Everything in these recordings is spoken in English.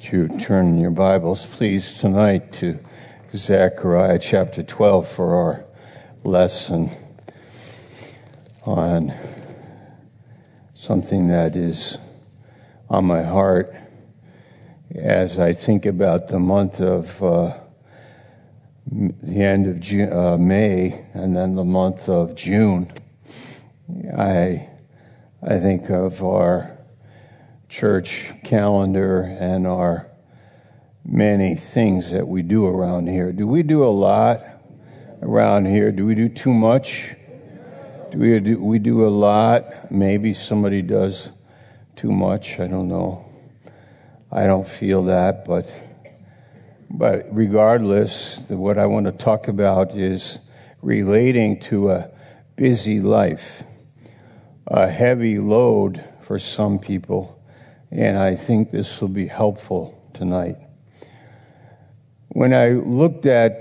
Would you turn your Bibles, please, tonight to Zechariah chapter 12 for our lesson on something that is on my heart as I think about the month of the end of May and then the month of June. I think of our church calendar and our many things that we do around here. Do we do a lot around here? Do we do too much? Do we do a lot? Maybe somebody does too much. I don't know. I don't feel that, but regardless, what I want to talk about is relating to a busy life, a heavy load for some people. And I think this will be helpful tonight. When I looked at,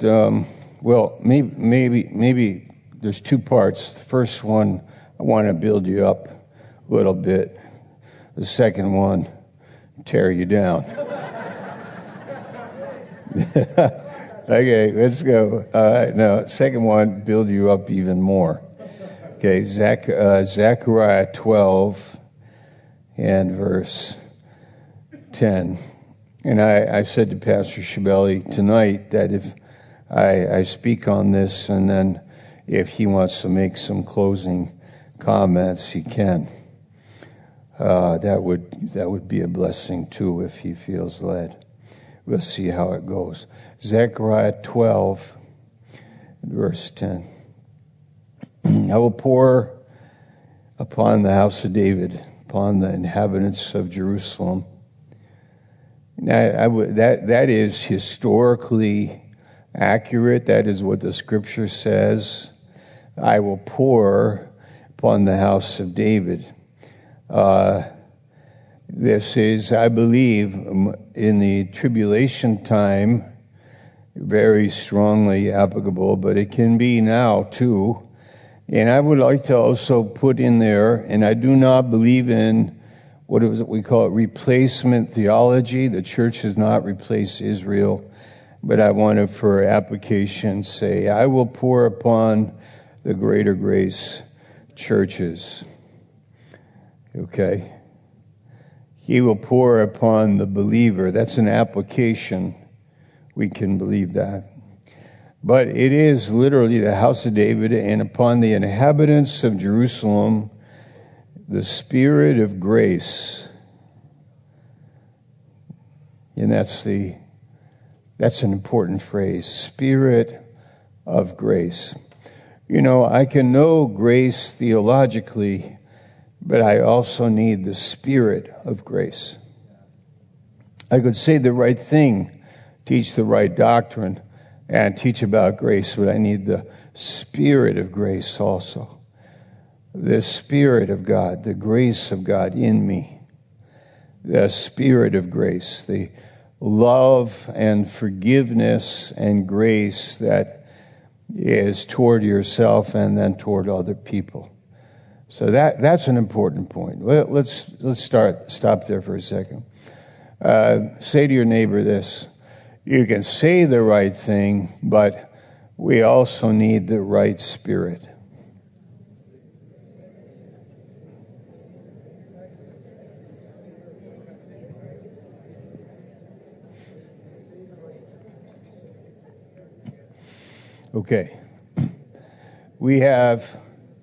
maybe there's two parts. The first one, I want to build you up a little bit. The second one, tear you down. Okay, let's go. No, second one, build you up even more. Okay, Zechariah 12. And verse 10. And I said to Pastor Shabelli tonight that if I speak on this and then if he wants to make some closing comments, he can. That would be a blessing too if he feels led. We'll see how it goes. Zechariah 12, verse 10. I will pour upon the house of David, upon the inhabitants of Jerusalem. That is historically accurate. That is what the scripture says. I will pour upon the house of David. This is, I believe, in the tribulation time, very strongly applicable, but it can be now too. And I would like to also put in there, and I do not believe in what we call replacement theology. The church has not replaced Israel, but I want to, for application, say, I will pour upon the greater grace churches. Okay? He will pour upon the believer. That's an application. We can believe that. But it is literally the house of David, and upon the inhabitants of Jerusalem, the Spirit of grace. And that's an important phrase, Spirit of grace. You know, I can know grace theologically, but I also need the Spirit of grace. I could say the right thing, teach the right doctrine, and teach about grace, but I need the Spirit of grace also. The Spirit of God, the grace of God in me. The Spirit of grace, the love and forgiveness and grace that is toward yourself and then toward other people. So that's an important point. Well, let's stop there for a second. Say to your neighbor this. You can say the right thing, but we also need the right spirit. Okay. We have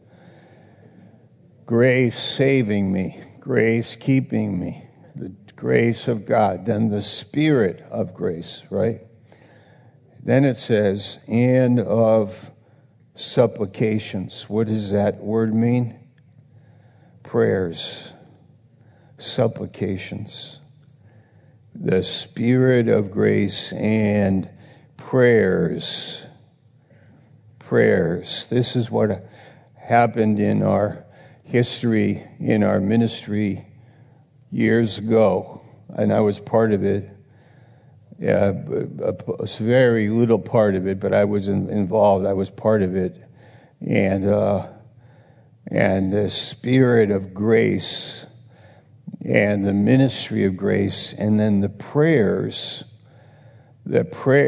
grace saving me, grace keeping me. The grace of God, then the Spirit of grace, right? Then it says, and of supplications. What does that word mean? Prayers, supplications. The Spirit of grace and prayers. Prayers. This is what happened in our history, in our ministry years ago, and I was part of it. A very little part of it, but I was involved. I was part of it, and the Spirit of grace and the ministry of grace, and then the prayers that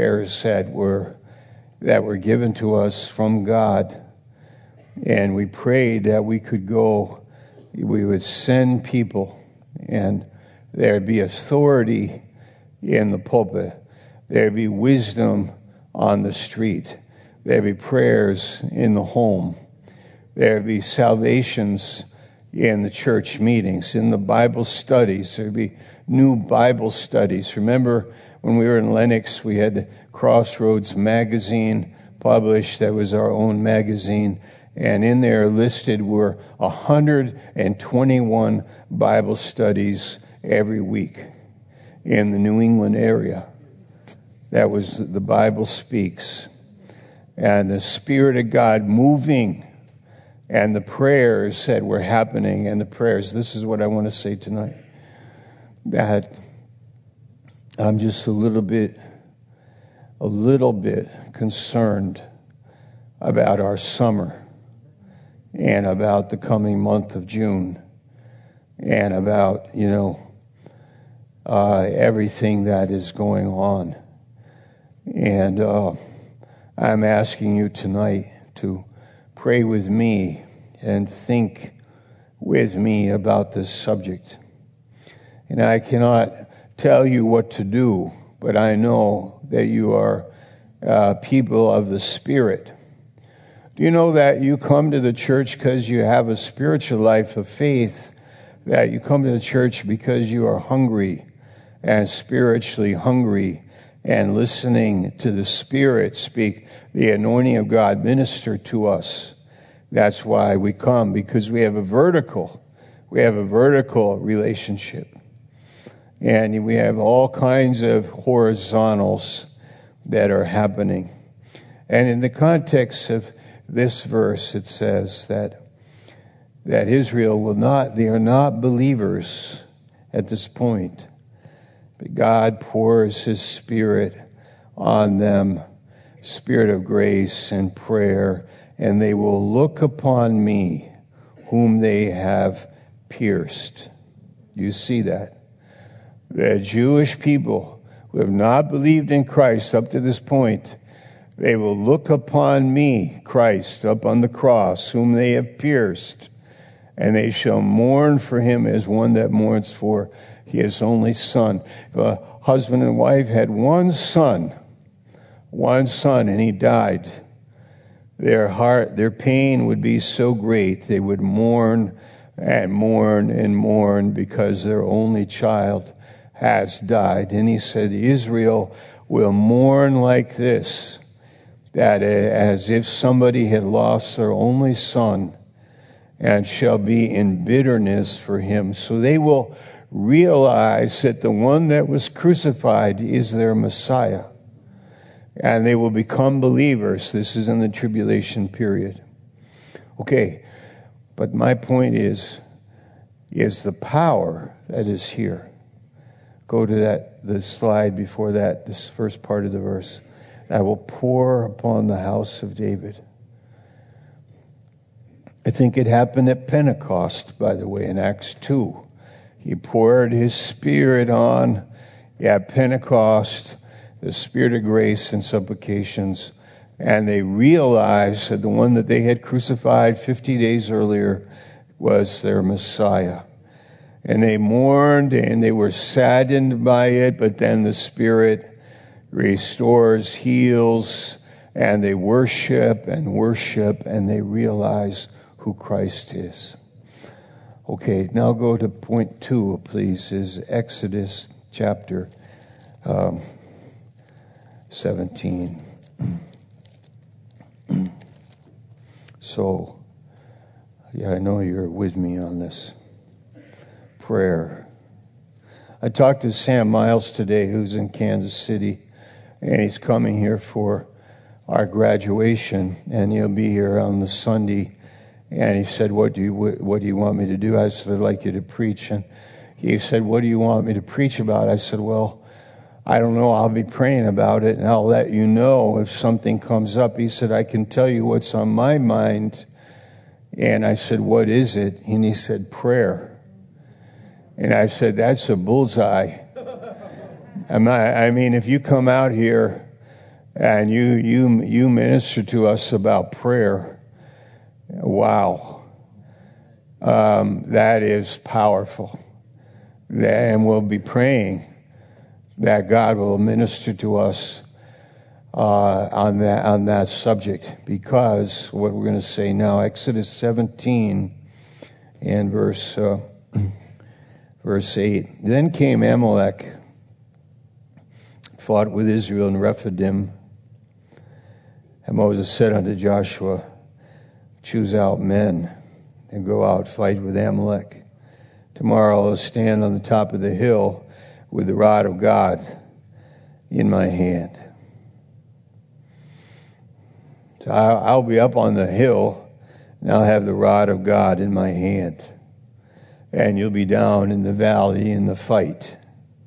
were given to us from God. And we prayed that we could go, we would send people, and there'd be authority in the pulpit. There'd be wisdom on the street. There'd be prayers in the home. There'd be salvations in the church meetings, in the Bible studies. There'd be new Bible studies. Remember when we were in Lenox, we had the Crossroads magazine published. That was our own magazine. And in there listed were 121 Bible studies every week in the New England area. That was the Bible Speaks. And the Spirit of God moving, and the prayers that were happening, and the prayers. This is what I want to say tonight. That I'm just a little bit concerned about our summer, and about the coming month of June, and about, everything that is going on. And I'm asking you tonight to pray with me and think with me about this subject. And I cannot tell you what to do, but I know that you are people of the Spirit. Do you know that you come to the church because you have a spiritual life of faith, that you come to the church because you are hungry and spiritually hungry and listening to the Spirit speak, the anointing of God minister to us? That's why we come, because we have a vertical relationship. And we have all kinds of horizontals that are happening. And in the context of this verse, it says that Israel they are not believers at this point. But God pours His Spirit on them, Spirit of grace and prayer, and they will look upon me, whom they have pierced. You see that? The Jewish people who have not believed in Christ up to this point, they will look upon me, Christ, up on the cross, whom they have pierced, and they shall mourn for Him as one that mourns for his only son. If a husband and wife had one son, and he died, their pain would be so great, they would mourn and mourn and mourn because their only child has died. And he said, Israel will mourn like this, that as if somebody had lost their only son, and shall be in bitterness for him. So they will realize that the one that was crucified is their Messiah. And they will become believers. This is in the tribulation period. Okay, but my point is the power that is here. Go to the slide before that, this first part of the verse. I will pour upon the house of David. I think it happened at Pentecost, by the way, in Acts 2. He poured His Spirit on at Pentecost, the Spirit of grace and supplications, and they realized that the one that they had crucified 50 days earlier was their Messiah. And they mourned and they were saddened by it, but then the Spirit restores, heals, and they worship, and they realize who Christ is. Okay, now go to point 2, please, is Exodus chapter 17. So, I know you're with me on this. Prayer. I talked to Sam Miles today, who's in Kansas City, and he's coming here for our graduation, and he'll be here on the Sunday. And he said, what do you want me to do? I said, I'd like you to preach. And he said, what do you want me to preach about? I said, well, I don't know. I'll be praying about it, and I'll let you know if something comes up. He said, I can tell you what's on my mind. And I said, what is it? And he said, prayer. And I said, that's a bullseye. I mean, if you come out here and you minister to us about prayer, wow, that is powerful. And we'll be praying that God will minister to us on that subject, because what we're going to say now, Exodus 17 and verse 8. Then came Amalek, fought with Israel in Rephidim. And Moses said unto Joshua, choose out men and go out, fight with Amalek. Tomorrow I'll stand on the top of the hill with the rod of God in my hand. So I'll be up on the hill, and I'll have the rod of God in my hand. And you'll be down in the valley in the fight.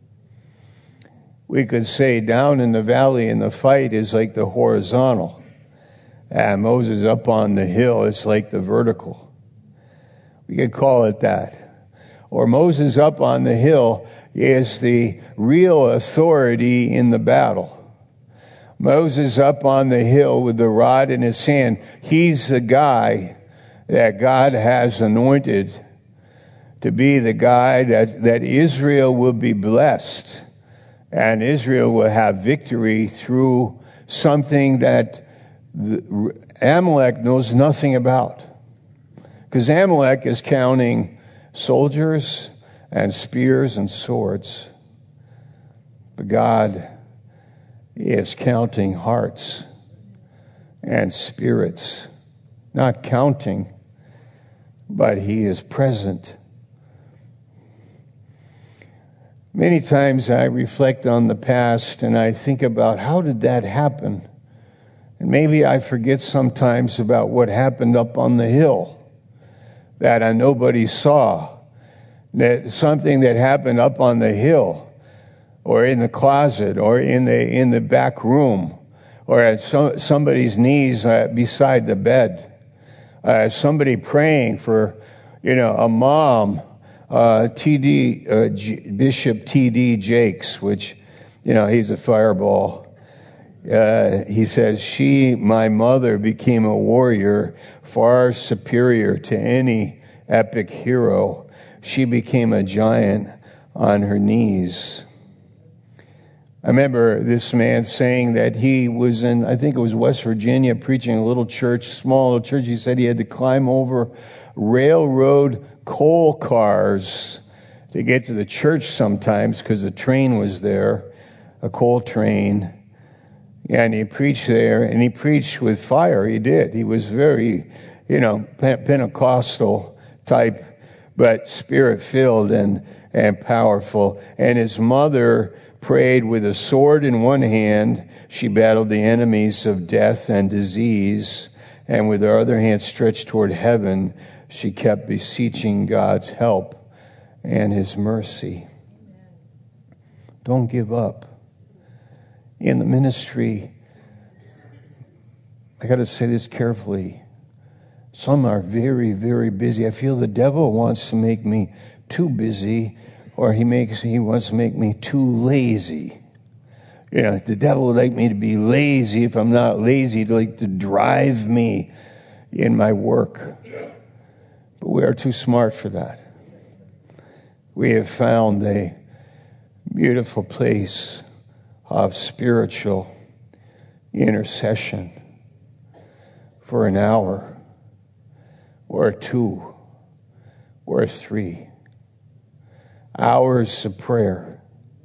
We could say down in the valley in the fight is like the horizontal. And Moses up on the hill is like the vertical. We could call it that. Or Moses up on the hill is the real authority in the battle. Moses up on the hill with the rod in his hand, he's the guy that God has anointed to be the guy that Israel will be blessed, and Israel will have victory through something that Amalek knows nothing about. Because Amalek is counting soldiers and spears and swords. But God is counting hearts and spirits. Not counting, but he is present. Many times I reflect on the past and I think about how did that happen? And maybe I forget sometimes about what happened up on the hill that nobody saw. That something that happened up on the hill or in the closet or in the back room or at somebody's knees beside the bed. Somebody praying for, a mom, Bishop T.D. Jakes, which, he's a fireball. He says, my mother became a warrior far superior to any epic hero. She became a giant on her knees. I remember this man saying that he was in, I think it was West Virginia, preaching a little church, small little church. He said he had to climb over railroad coal cars to get to the church sometimes because the train was there, a coal train. And he preached there, and he preached with fire. He did. He was very, Pentecostal type, but spirit-filled and powerful. And his mother prayed with a sword in one hand. She battled the enemies of death and disease. And with her other hand stretched toward heaven, she kept beseeching God's help and his mercy. Don't give up. In the ministry, I got to say this carefully. Some are very, very busy. I feel the devil wants to make me too busy, or he wants to make me too lazy. The devil would like me to be lazy. If I'm not lazy, he'd like to drive me in my work. But we are too smart for that. We have found a beautiful place of spiritual intercession for an hour or 2 or 3 hours of prayer,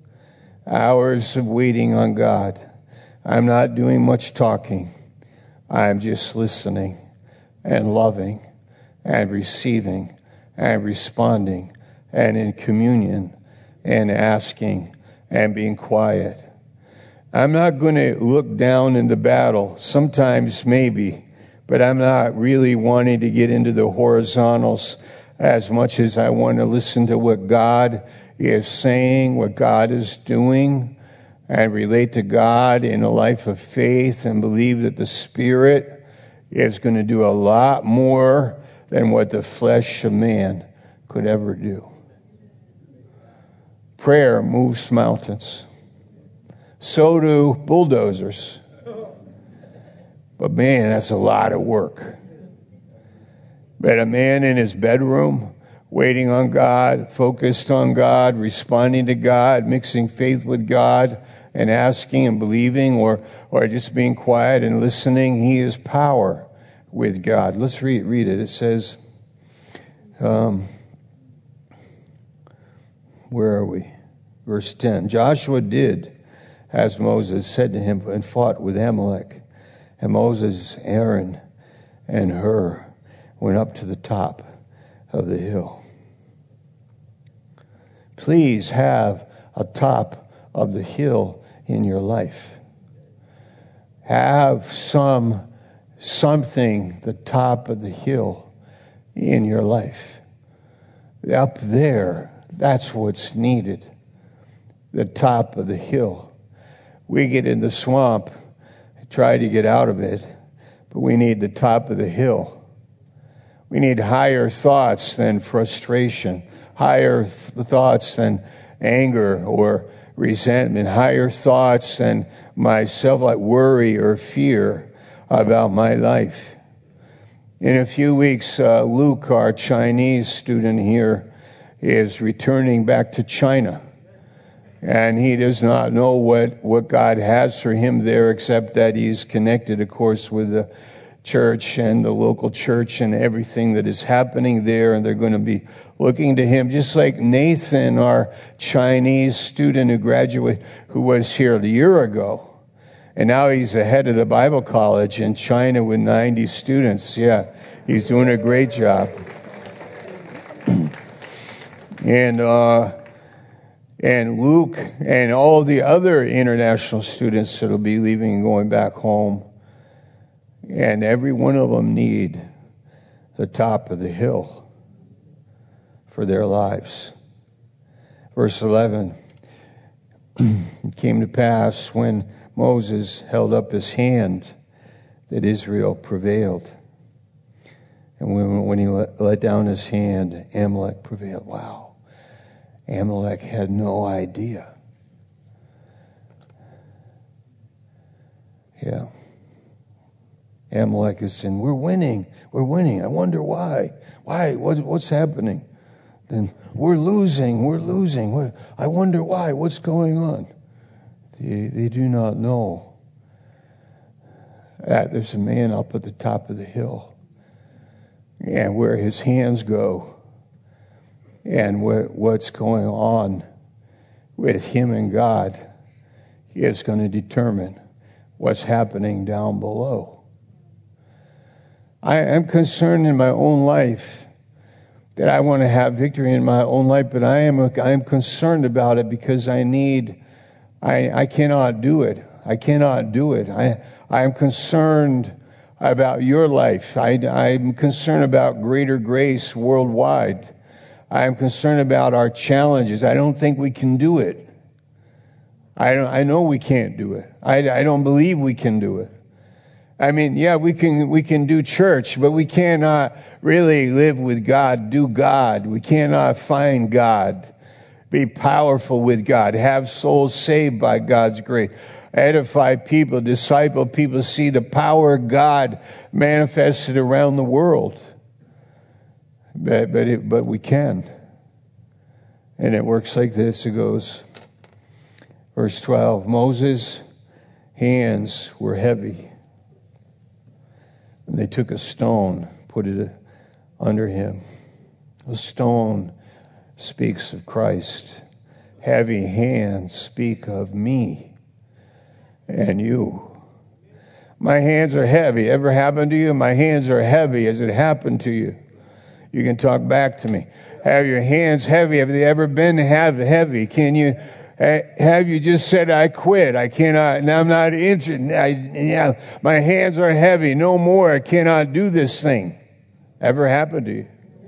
hours of waiting on God. I'm not doing much talking. I'm just listening and loving and receiving and responding and in communion and asking and being quiet. I'm not going to look down in the battle. Sometimes maybe, but I'm not really wanting to get into the horizontals as much as I want to listen to what God is saying, what God is doing, and relate to God in a life of faith and believe that the Spirit is going to do a lot more than what the flesh of man could ever do. Prayer moves mountains. So do bulldozers. But man, that's a lot of work. But a man in his bedroom, waiting on God, focused on God, responding to God, mixing faith with God, and asking and believing, or just being quiet and listening, he is power with God. Let's read it. It says, where are we? Verse 10. Joshua did as Moses said to him and fought with Amalek. And Moses, Aaron, and Hur went up to the top of the hill. Please have a top of the hill in your life. Have something, the top of the hill in your life. Up there, that's what's needed. The top of the hill. We get in the swamp, try to get out of it, but we need the top of the hill. We need higher thoughts than frustration, higher thoughts than anger or resentment, higher thoughts than myself, like worry or fear about my life. In a few weeks, Luke, our Chinese student here, is returning back to China. And he does not know what God has for him there, except that he's connected, of course, with the church and the local church and everything that is happening there. And they're going to be looking to him, just like Nathan, our Chinese student who was here a year ago. And now he's the head of the Bible college in China with 90 students. Yeah, he's doing a great job. And Luke and all the other international students that will be leaving and going back home. And every one of them need the top of the hill for their lives. Verse 11. It came to pass when Moses held up his hand that Israel prevailed. And when he let down his hand, Amalek prevailed. Wow. Amalek had no idea. Yeah. Amalek is saying, we're winning. I wonder why. Why? What's happening? Then we're losing. I wonder why. What's going on? They do not know that there's a man up at the top of the hill. And where his hands go and what's going on with him and God is going to determine what's happening down below. I am concerned in my own life that I want to have victory in my own life, but I am concerned about it because I cannot do it. I am concerned about your life. I'm concerned about greater grace worldwide. I am concerned about our challenges. I don't think we can do it. I know we can't do it. I don't believe we can do it. I mean, yeah, we can do church, but we cannot really live with God, do God. We cannot find God, be powerful with God, have souls saved by God's grace, edify people, disciple people, see the power of God manifested around the world. But we can. And it works like this. It goes, verse 12, Moses' hands were heavy. And they took a stone, put it under him. A stone speaks of Christ. Heavy hands speak of me and you. My hands are heavy. Ever happened to you? My hands are heavy. Has it happened to you? You can talk back to me. Have your hands heavy? Have they ever been heavy? Have you just said, I quit? I cannot, I'm not interested. My hands are heavy. No more. I cannot do this thing. Ever happened to you?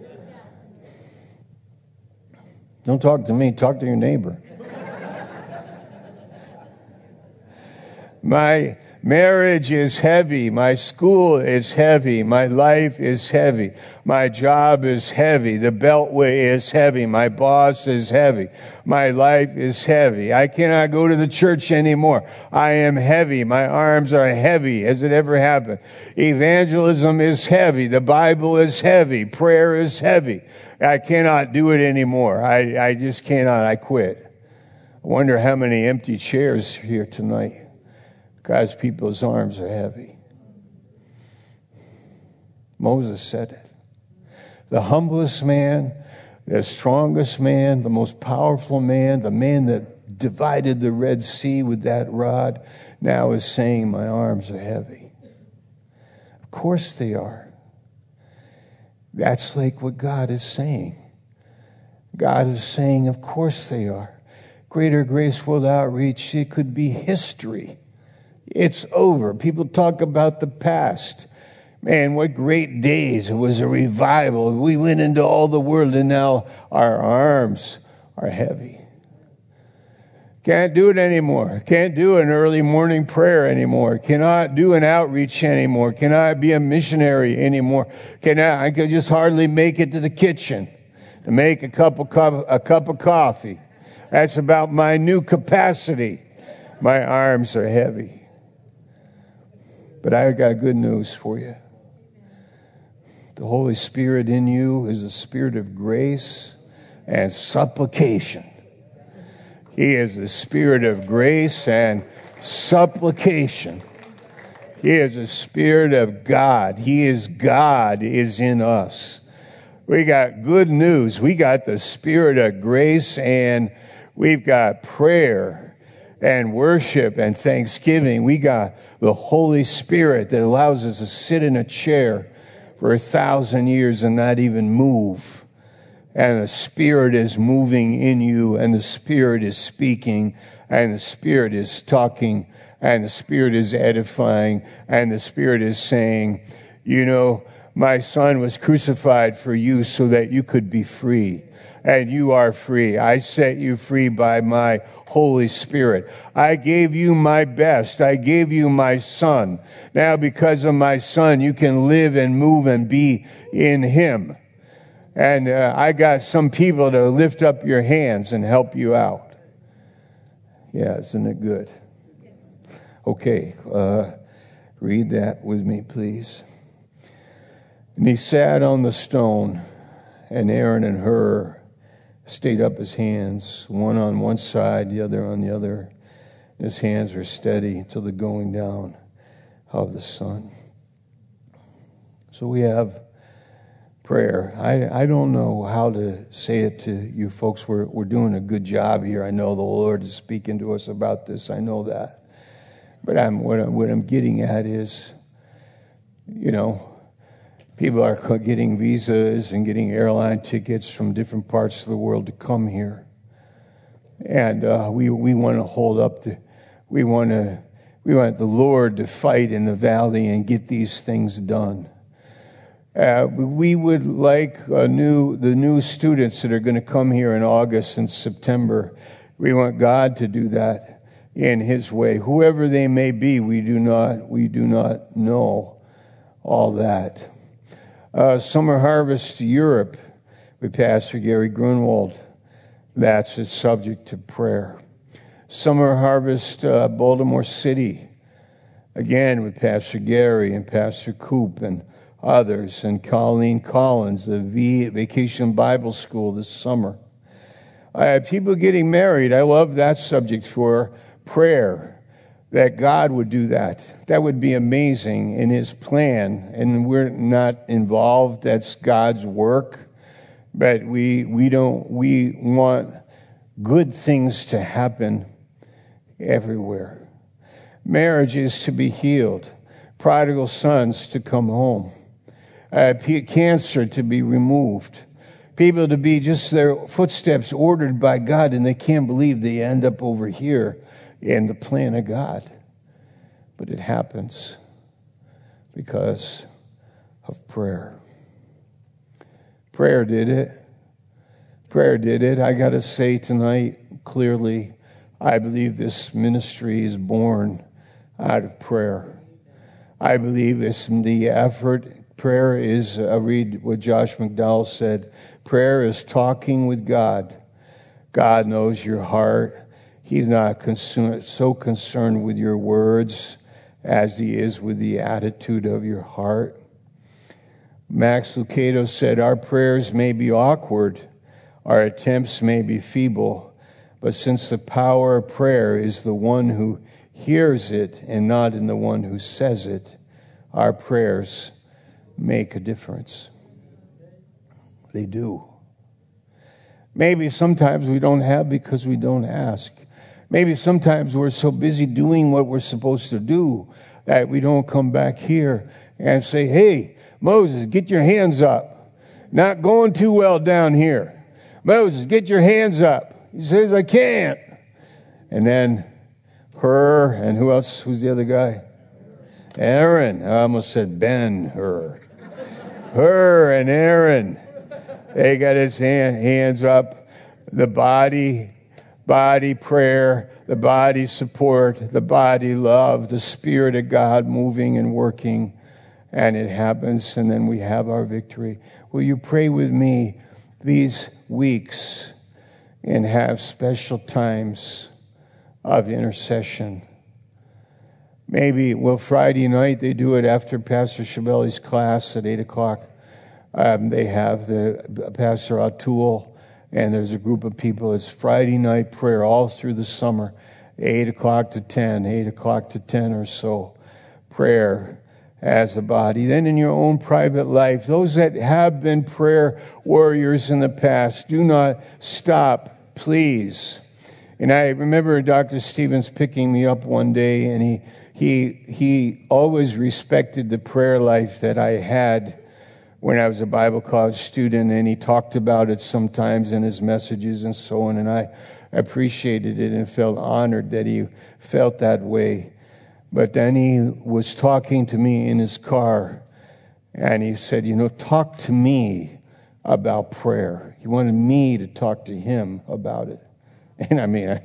Don't talk to me. Talk to your neighbor. My Marriage is heavy. My school is heavy. My life is heavy. My job is heavy. The beltway is heavy. My boss is heavy. My life is heavy. I cannot go to the church anymore. I am heavy. My arms are heavy. Has it ever happened? Evangelism is heavy. The Bible is heavy. Prayer is heavy. I cannot do it anymore. I just cannot. I quit. I wonder how many empty chairs here tonight. God's people's arms are heavy. Moses said it. The humblest man, the strongest man, the most powerful man, the man that divided the Red Sea with that rod, now is saying, my arms are heavy. Of course they are. That's like what God is saying. God is saying, of course they are. Greater Grace World Outreach, it could be history. It's over. People talk about the past. Man, what great days. It was a revival. We went into all the world, and now our arms are heavy. Can't do it anymore. Can't do an early morning prayer anymore. Cannot do an outreach anymore. Cannot be a missionary anymore. I could just hardly make it to the kitchen to make a cup of coffee. That's about my new capacity. My arms are heavy. But I got good news for you. The Holy Spirit in you is a spirit of grace and supplication. He is the spirit of grace and supplication. He is a spirit of God. God is in us. We got good news. We got the spirit of grace, and we've got prayer and worship and thanksgiving. We got the Holy Spirit that allows us to sit in a chair for 1,000 years and not even move. And the Spirit is moving in you, and the Spirit is speaking, and the Spirit is talking, and the Spirit is edifying, and the Spirit is saying, you know, my Son was crucified for you so that you could be free. And you are free. I set you free by my Holy Spirit. I gave you my best. I gave you my Son. Now, because of my Son, you can live and move and be in Him. And I got some people to lift up your hands and help you out. Yeah, isn't it good? Okay, read that with me, please. And he sat on the stone, and Aaron and Hur stayed up his hands, one on one side, the other on the other. His hands were steady until the going down of the sun. So we have prayer. I don't know how to say it to you folks. We're doing a good job here. I know the Lord is speaking to us about this. I know that. But what I'm getting at is, you know, people are getting visas and getting airline tickets from different parts of the world to come here. And we want to hold up we want the Lord to fight in the valley and get these things done. We would like the new students that are going to come here in August and September. We want God to do that in His way. Whoever they may be, we do not know all that. Summer Harvest Europe with Pastor Gary Grunwald. That's a subject to prayer. Summer Harvest Baltimore City, again with Pastor Gary and Pastor Coop and others, and Colleen Collins, the Vacation Bible School this summer. People getting married, I love that subject for prayer. That God would do that. That would be amazing in His plan. And we're not involved. That's God's work. But we want good things to happen everywhere. Marriages to be healed. Prodigal sons to come home. Cancer to be removed. People to be just their footsteps ordered by God, and they can't believe they end up over here in the plan of God. But it happens because of prayer. Prayer did it. Prayer did it. I got to say tonight clearly, I believe this ministry is born out of prayer. I believe it's the effort. Prayer is, read what Josh McDowell said, prayer is talking with God. God knows your heart. He's not so concerned with your words as he is with the attitude of your heart. Max Lucado said, our prayers may be awkward, our attempts may be feeble, but since the power of prayer is the one who hears it and not in the one who says it, our prayers make a difference. They do. Maybe sometimes we don't have because we don't ask. Maybe sometimes we're so busy doing what we're supposed to do that we don't come back here and say, hey, Moses, get your hands up. Not going too well down here. Moses, get your hands up. He says, I can't. And then Hur, and who else? Who's the other guy? Aaron. I almost said Ben-Hur. Hur and Aaron. They got his hands up. The body prayer, the body support, the body love, the Spirit of God moving and working. And it happens, and then we have our victory. Will you pray with me these weeks and have special times of intercession? Maybe, Friday night they do it after Pastor Shabeli's class at 8 o'clock. They have the Pastor Atul, and there's a group of people. It's Friday night prayer all through the summer, 8 o'clock to 10 or so. Prayer as a body. Then in your own private life, those that have been prayer warriors in the past, do not stop, please. And I remember Dr. Stevens picking me up one day, and he always respected the prayer life that I had when I was a Bible college student, and he talked about it sometimes in his messages and so on, and I appreciated it and felt honored that he felt that way. But then he was talking to me in his car, and he said, talk to me about prayer. He wanted me to talk to him about it. And I mean,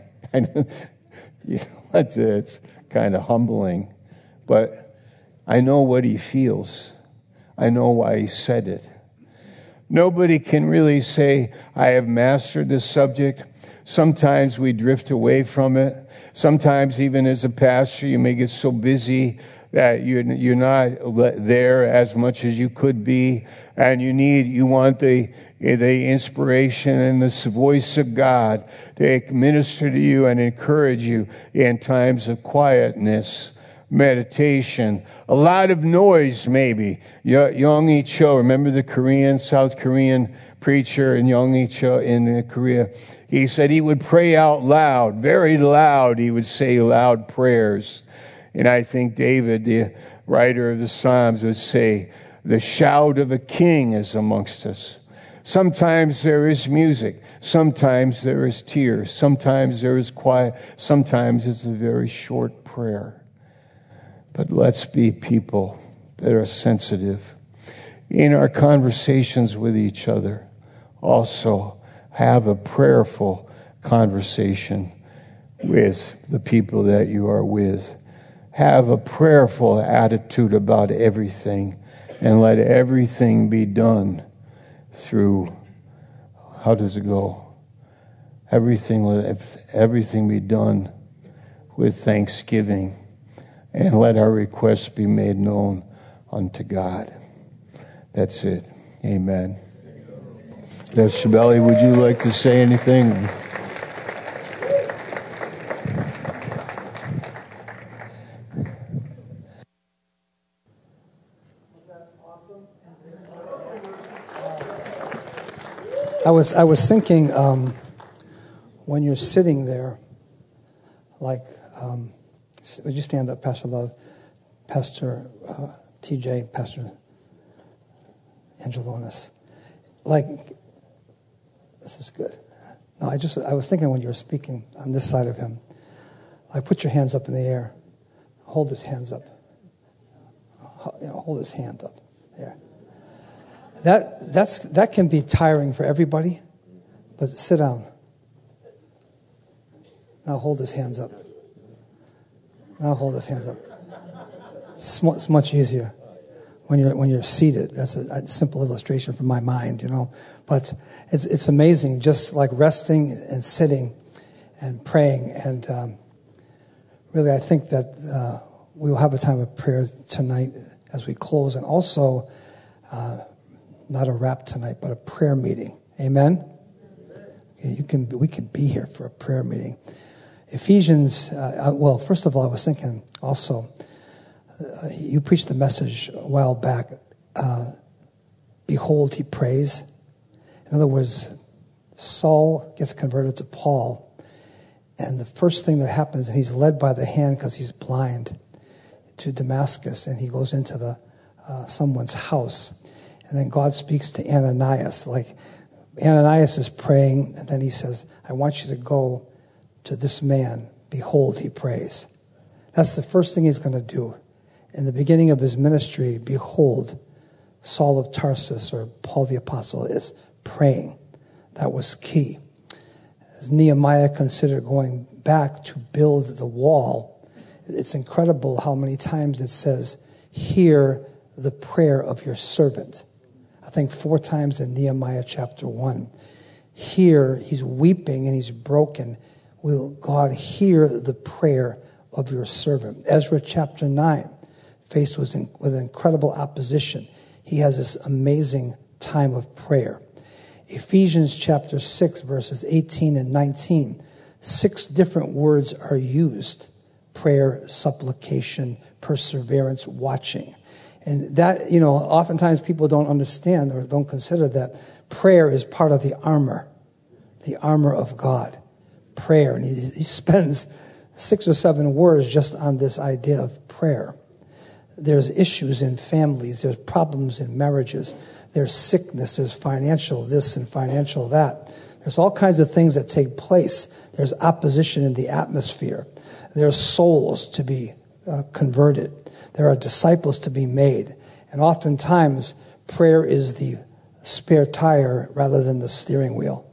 it's kind of humbling, but I know what he feels. I know why he said it. Nobody can really say, I have mastered this subject. Sometimes we drift away from it. Sometimes even as a pastor, you may get so busy that you're not there as much as you could be, and you want the inspiration and the voice of God to minister to you and encourage you in times of quietness, meditation, a lot of noise maybe. Yonggi Cho, remember the South Korean preacher in Yonggi Cho in Korea? He said he would pray out loud, very loud. He would say loud prayers. And I think David, the writer of the Psalms, would say, the shout of a king is amongst us. Sometimes there is music. Sometimes there is tears. Sometimes there is quiet. Sometimes it's a very short prayer. But let's be people that are sensitive. In our conversations with each other, also have a prayerful conversation with the people that you are with. Have a prayerful attitude about everything, and let everything be done through, how does it go? Let everything be done with thanksgiving, and let our requests be made known unto God. That's it. Amen. Pastor Shabeli, would you like to say anything? I was thinking when you're sitting there, like, would you stand up, Pastor Love, Pastor TJ, Pastor Angelonis? Like, this is good. No, I was thinking when you were speaking on this side of him, like, put your hands up in the air, hold his hands up, hold his hand up, there. That can be tiring for everybody, but sit down. Now hold his hands up. Now hold his hands up. It's much easier when you're seated. That's a simple illustration from my mind, But it's amazing, just like resting and sitting and praying. And really, I think that we will have a time of prayer tonight as we close, and also not a wrap tonight, but a prayer meeting. Amen. We can be here for a prayer meeting. Ephesians. Well, first of all, I was thinking also. You preached the message a while back. Behold, he prays. In other words, Saul gets converted to Paul, and the first thing that happens, and he's led by the hand because he's blind to Damascus, and he goes into someone's house, and then God speaks to Ananias. Like Ananias is praying, and then he says, "I want you to go to this man. Behold, he prays." That's the first thing he's going to do. In the beginning of his ministry, behold, Saul of Tarsus, or Paul the Apostle, is praying. That was key. As Nehemiah considered going back to build the wall, it's incredible how many times it says, "Hear the prayer of your servant." I think 4 times in Nehemiah chapter 1. Here, he's weeping and he's broken. Will God hear the prayer of your servant? Ezra chapter 9. Faced with incredible opposition, he has this amazing time of prayer. Ephesians chapter 6, verses 18 and 19. 6 different words are used: prayer, supplication, perseverance, watching. And that, oftentimes people don't understand or don't consider that prayer is part of the armor of God. Prayer. And he spends 6 or 7 words just on this idea of prayer. There's issues in families. There's problems in marriages. There's sickness. There's financial this and financial that. There's all kinds of things that take place. There's opposition in the atmosphere. There's souls to be converted. There are disciples to be made. And oftentimes, prayer is the spare tire rather than the steering wheel.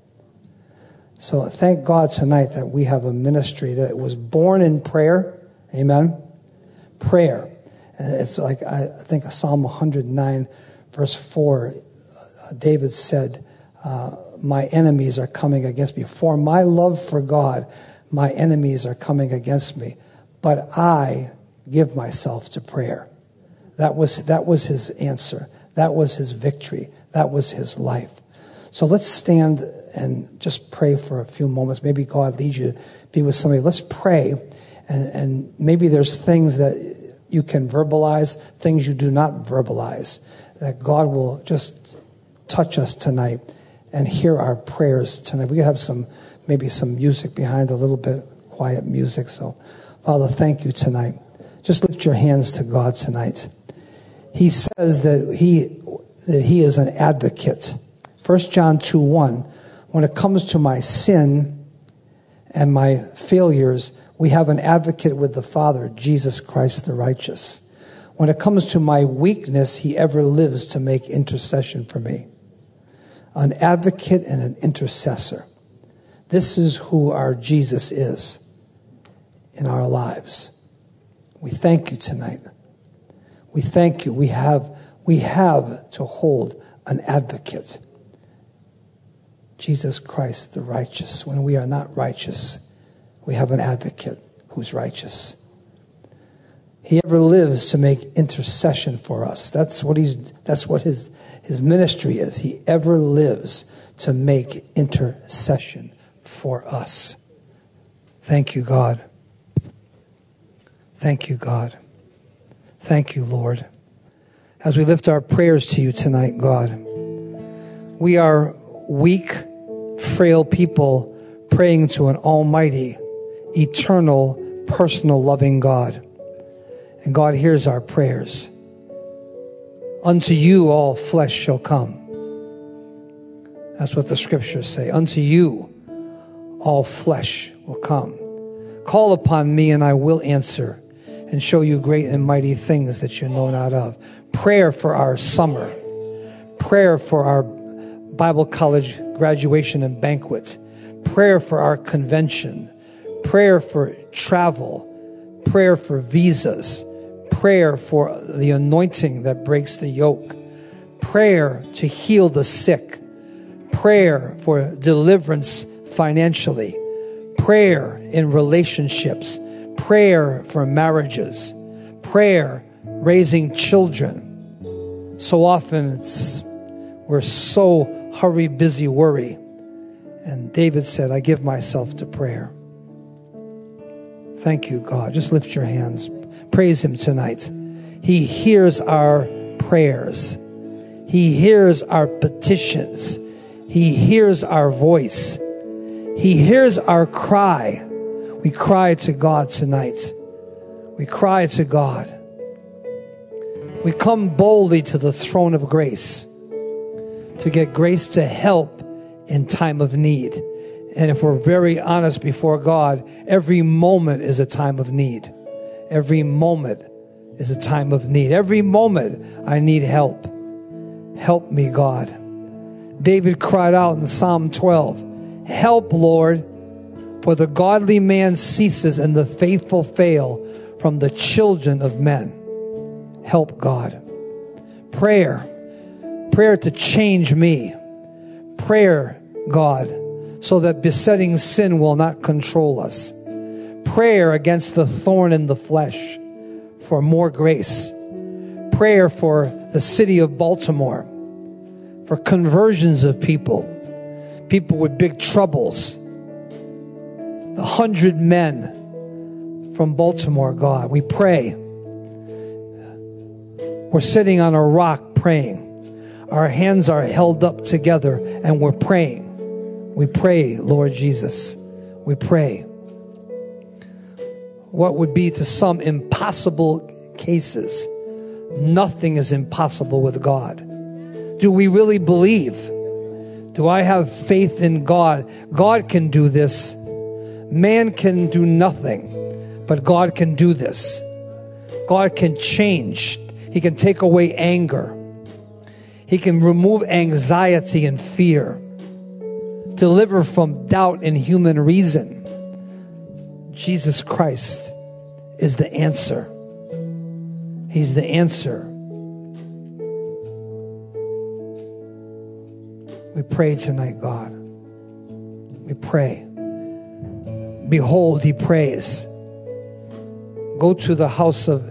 So thank God tonight that we have a ministry that was born in prayer. Amen? Prayer. It's like, I think Psalm 109, verse 4, David said, "My enemies are coming against me. For my love for God, my enemies are coming against me. But I give myself to prayer." That was his answer. That was his victory. That was his life. So let's stand and just pray for a few moments. Maybe God leads you to be with somebody. Let's pray. And maybe there's things that you can verbalize, things you do not verbalize, that God will just touch us tonight and hear our prayers tonight. We could have maybe some music behind, a little bit quiet music. So, Father, thank you tonight. Just lift your hands to God tonight. He says that he is an advocate. 1 John 2:1, when it comes to my sin and my failures, we have an advocate with the Father, Jesus Christ the righteous. When it comes to my weakness, he ever lives to make intercession for me. An advocate and an intercessor. This is who our Jesus is in our lives. We thank you tonight. We thank you. We have to hold an advocate. Jesus Christ the righteous. When we are not righteous, we have an advocate who's righteous. He ever lives to make intercession for us. That's what his ministry is. He ever lives to make intercession for us. Thank you, God. Thank you, God. Thank you, Lord. As we lift our prayers to you tonight, God, we are weak, frail people praying to an almighty, eternal, personal, loving God. And God hears our prayers. Unto you all flesh shall come. That's what the scriptures say. Unto you all flesh will come. Call upon me and I will answer and show you great and mighty things that you know not of. Prayer for our summer. Prayer for our Bible college graduation and banquet. Prayer for our convention. Prayer for travel. prayer for visas, prayer for the anointing that breaks the yoke, prayer to heal the sick, prayer for deliverance financially, prayer in relationships, prayer for marriages, prayer raising children. So often we're so hurry, busy, worry. And David said, I give myself to prayer. Thank you, God. Just lift your hands. Praise him tonight. He hears our prayers. He hears our petitions. He hears our voice. He hears our cry. We cry to God tonight. We cry to God. We come boldly to the throne of grace to get grace to help in time of need. And if we're very honest before God, every moment is a time of need. Every moment is a time of need. Every moment I need help. Help me, God. David cried out in Psalm 12, help, Lord, for the godly man ceases and the faithful fail from the children of men. Help, God. Prayer to change me. Prayer, God, so that besetting sin will not control us. Prayer against the thorn in the flesh for more grace. Prayer for the city of Baltimore, for conversions of people with big troubles. The 100 men from Baltimore, God, we pray. We're sitting on a rock praying. Our hands are held up together and we're praying. We pray, Lord Jesus. We pray. What would be to some impossible cases, nothing is impossible with God. Do we really believe? Do I have faith in God? God can do this. Man can do nothing, but God can do this. God can change. He can take away anger. He can remove anxiety and fear. Deliver from doubt and human reason. Jesus Christ is the answer. He's the answer. We pray tonight, God. We pray. Behold, he prays. Go to the house of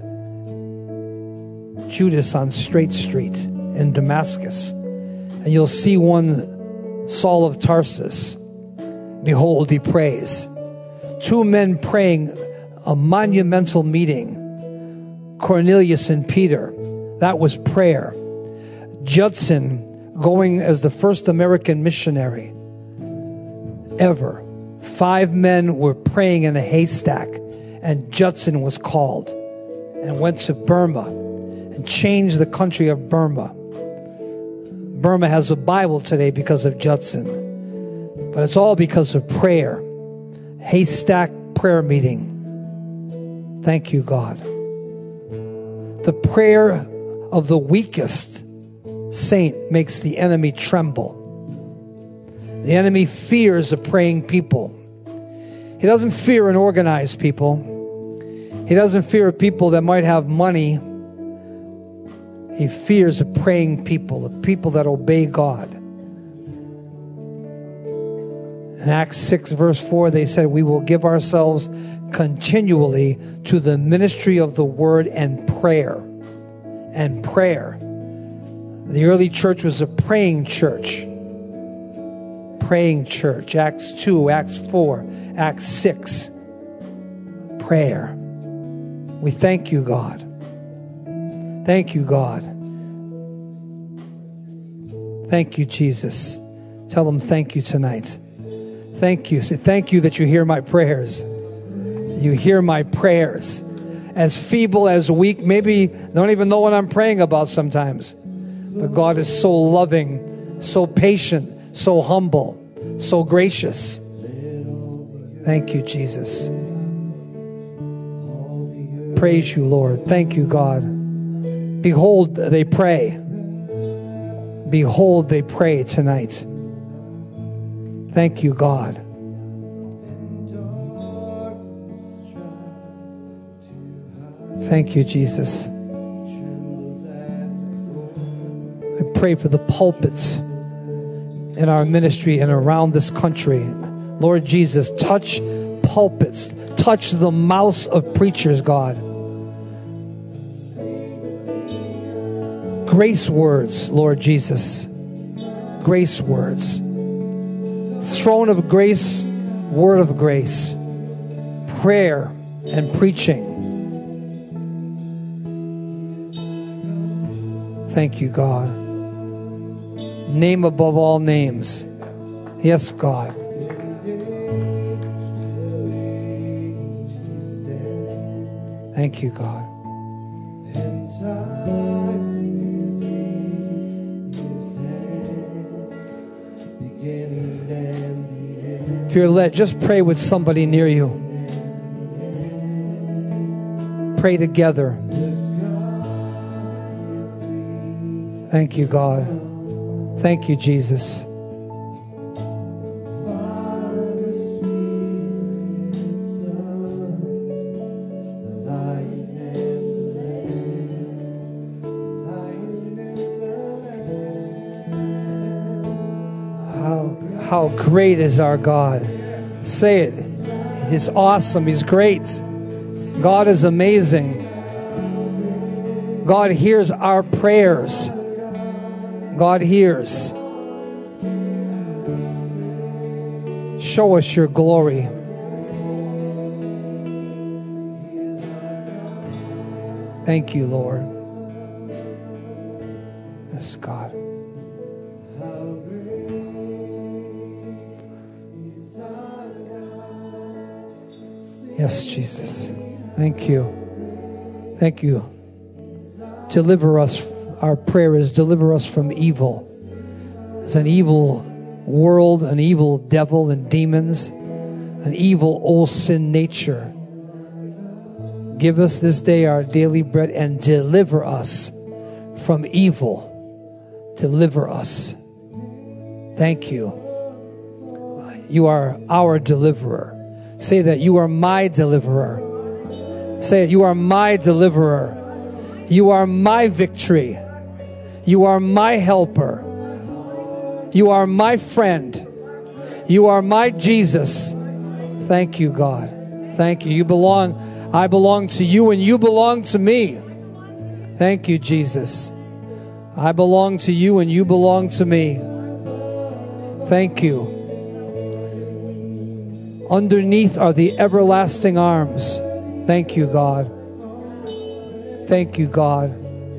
Judas on Straight Street in Damascus, and you'll see one Saul of Tarsus. Behold, he prays. 2 men praying a monumental meeting. Cornelius and Peter. That was prayer. Judson going as the first American missionary ever. 5 men were praying in a haystack, and Judson was called and went to Burma and changed the country of Burma. Burma has a Bible today because of Judson, but it's all because of prayer. Haystack prayer meeting. Thank you, God. The prayer of the weakest saint makes the enemy tremble. The enemy fears a praying people. He doesn't fear an organized people. He doesn't fear people that might have money. He fears a praying people, a people that obey God. In Acts 6 verse 4, they said, we will give ourselves continually to the ministry of the word and prayer. And prayer. The early church was a praying church. Praying church. Acts 2, Acts 4, Acts 6. Prayer. We thank you, God. Thank you, God. Thank you, Jesus. Tell them thank you tonight. Thank you. Say thank you that you hear my prayers. You hear my prayers. As feeble, as weak, maybe don't even know what I'm praying about sometimes. But God is so loving, so patient, so humble, so gracious. Thank you, Jesus. Praise you, Lord. Thank you, God. Behold, they pray. Behold, they pray tonight. Thank you, God. Thank you, Jesus. I pray for the pulpits in our ministry and around this country. Lord Jesus, touch pulpits. Touch the mouths of preachers, God. Grace words, Lord Jesus. Grace words. Throne of grace, word of grace. Prayer and preaching. Thank you, God. Name above all names. Yes, God. Thank you, God. If you're led, just pray with somebody near you. Pray together. Thank you, God. Thank you, Jesus. How great is our God. Say it. He's awesome. He's great. God is amazing. God hears our prayers. God hears. Show us your glory. Thank you, Lord. Yes, God. Yes, Jesus. Thank you. Thank you. Deliver us. Our prayer is deliver us from evil. There's an evil world, an evil devil and demons, an evil old sin nature. Give us this day our daily bread and deliver us from evil. Deliver us. Thank you. You are our deliverer. Say that you are my deliverer. Say it, you are my deliverer. You are my victory. You are my helper. You are my friend. You are my Jesus. Thank you, God. Thank you. I belong to you and you belong to me. Thank you, Jesus. I belong to you and you belong to me. Thank you. Underneath are the everlasting arms. Thank you, God. Thank you, God.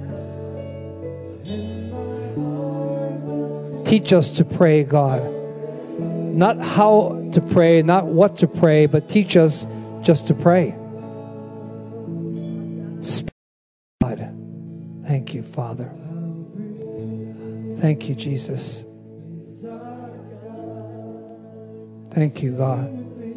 Teach us to pray, God. Not how to pray, not what to pray, but teach us just to pray. God. Thank you, Father. Thank you, Jesus. Thank you, God.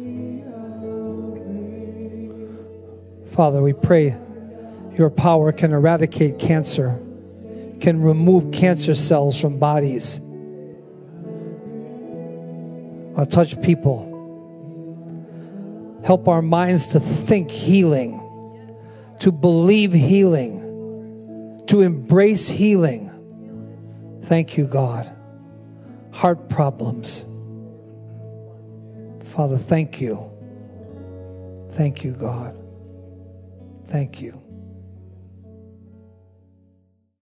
Father, we pray your power can eradicate cancer, can remove cancer cells from bodies. Touch people. Help our minds to think healing, to believe healing, to embrace healing. Thank you, God. Heart problems. Father, thank you. Thank you, God. Thank you.